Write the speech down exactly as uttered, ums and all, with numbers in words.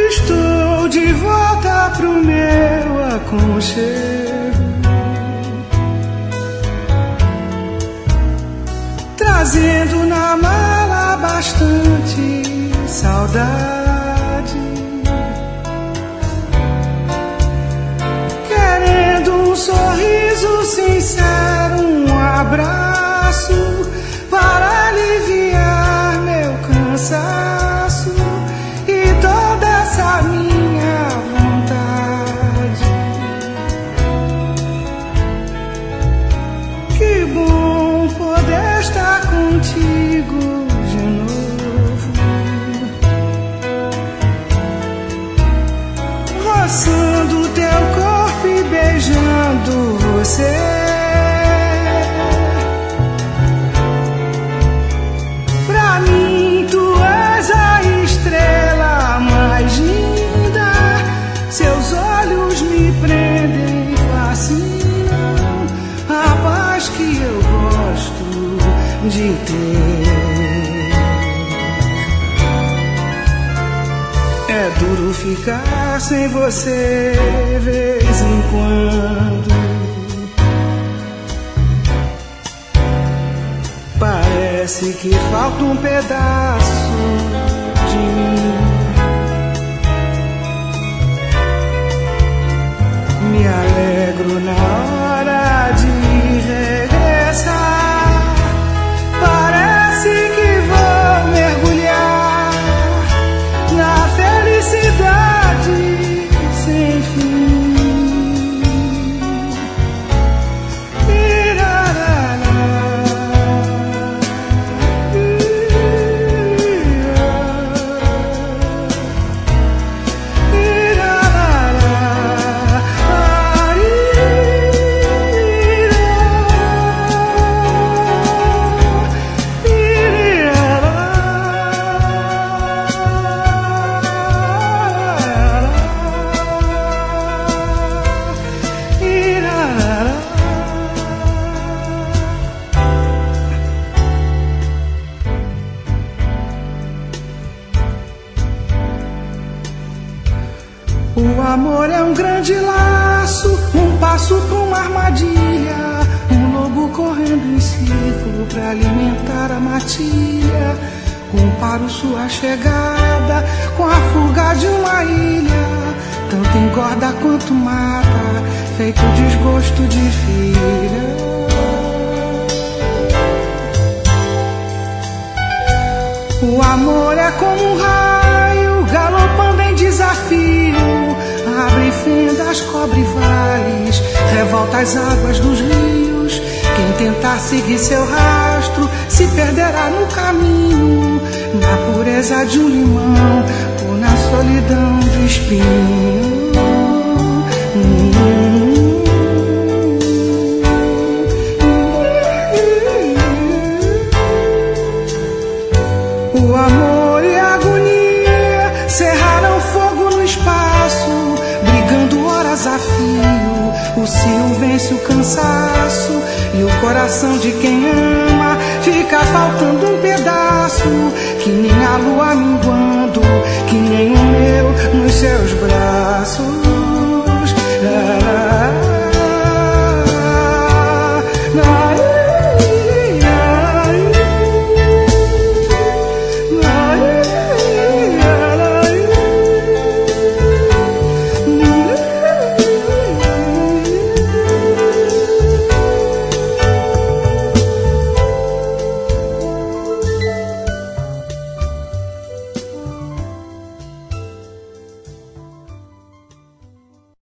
Estou de volta pro meu aconchego, trazendo na mala bastante saudade, querendo um sorriso sincero, um abraço para aliviar meu cansaço e toda essa minha vontade. Que bom poder estar contigo de novo, roçando teu corpo e beijando você. Pra mim tu és a estrela mais linda, seus olhos me prendem, fascinam, a paz que eu gosto de ter. É duro ficar sem você vez em quando, parece que falta um pedaço de mim. Me alegro na hora de regressar, parece que vou mergulhar na felicidade sem fim. O amor é um grande laço, um passo pra uma armadilha, um lobo correndo em círculo pra alimentar a matilha. Comparo sua chegada com a fuga de uma ilha, tanto engorda quanto mata, feito desgosto de filha. O amor é como um raio galopando em desafio, abre fendas, cobre vales, revolta as águas dos rios. Quem tentar seguir seu rastro se perderá no caminho, na pureza de um limão ou na solidão do espinho. O amor e a agonia cerraram fogo no espaço, brigando horas a fio. O cio vence o cansaço e o coração de quem ama fica faltando um pedaço, que nem a lua minguando, que nem o meu nos seus braços. Ah, ah, ah, ah.